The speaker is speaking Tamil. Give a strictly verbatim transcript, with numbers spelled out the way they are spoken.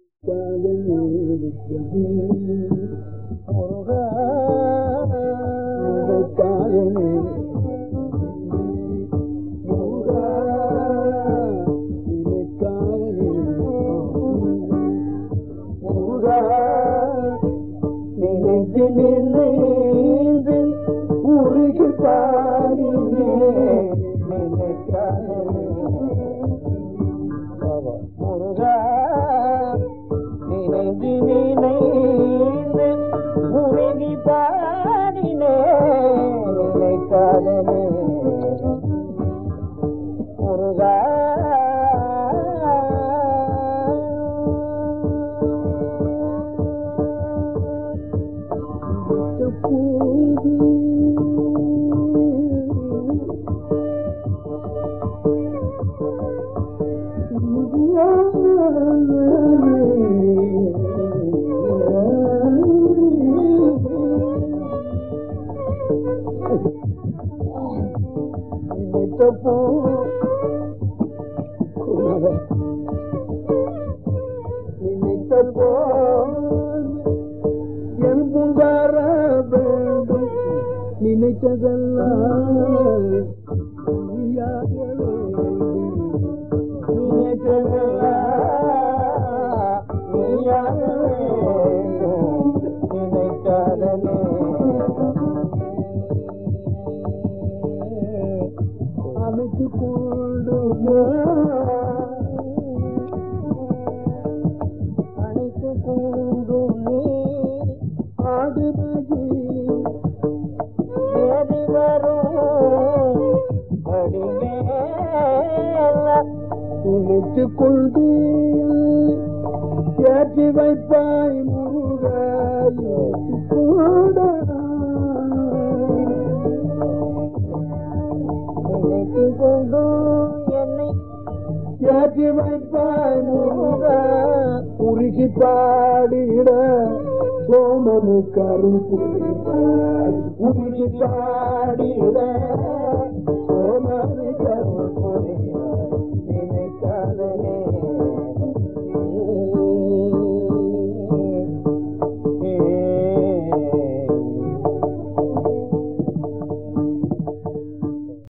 நினைத்து நினைந்து உருகி பாடினே நினைக்காதே முருகா நினைந்து நினைந்து உருகி பாடினே நினைக்காதே முருகா நினைத்தல் போல் எங்கும் வர வேண்டும் நினைத்ததெல்லாம் நினைத்ததெல்லாம் நீயாக வேண்டும் நினைக்காதனே அமைத்து கொண்டு அணைத்து கொண்டு நீ ஆடுமதி ஏறி வரும் அடிமேல நினைத்து கொண்டு ஏற்றி வைப்பாய் முருகாய் கூட நினைத்து கொண்டு என்னை ஏற்றி வைப்பாய் முருகா உருகி பாடிட சோமனு கருப்புரி உருகி பாடிட சோமனு